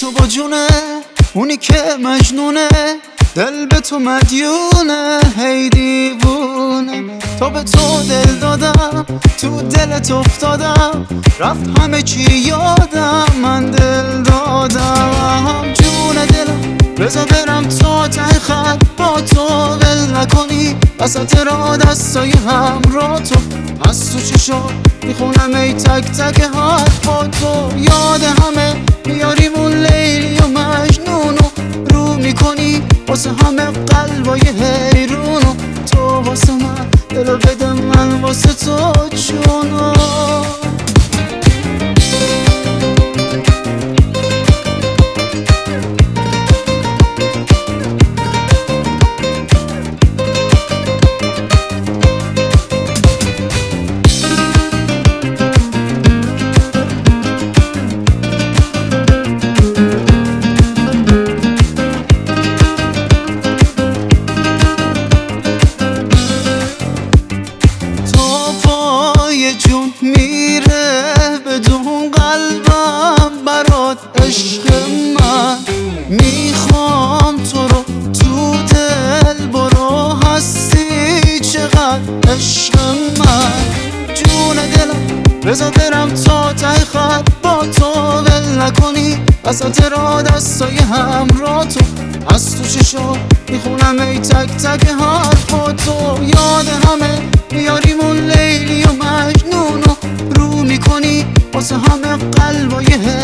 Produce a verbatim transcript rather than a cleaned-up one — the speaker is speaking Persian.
تو با جونه، اونی که مجنونه، دل به تو مدیونه، هی دیوونه. تو به تو دل دادم، تو دلت افتادم، رفت همه چی یادم، من دل دادم. جون دلم بذار برم تا ته خط، با تو ول نکنی وسط را دستای همراه تو. از تو چشا میخونم ای تک تک حرف، با تو یاد همه میاریم اون لیلی و مجنونو، رو میکنی واسه همه قلبای حیرونو. تو واسه من دلو بده، من واسه تو جونو. جون میره بدون قلبم برات عشق من، میخوام تو رو تو دل برو، هستی چقدر عشق من. جون دلم بذار برم تا ته خط، با تو ول نکنی وسط را دستای همراه تو. از تو چشا میخونم ای تک تک حرف، با تو یاد همه میاریم اون لیلی و مجنونو، رو میکنی واسه همه قلبای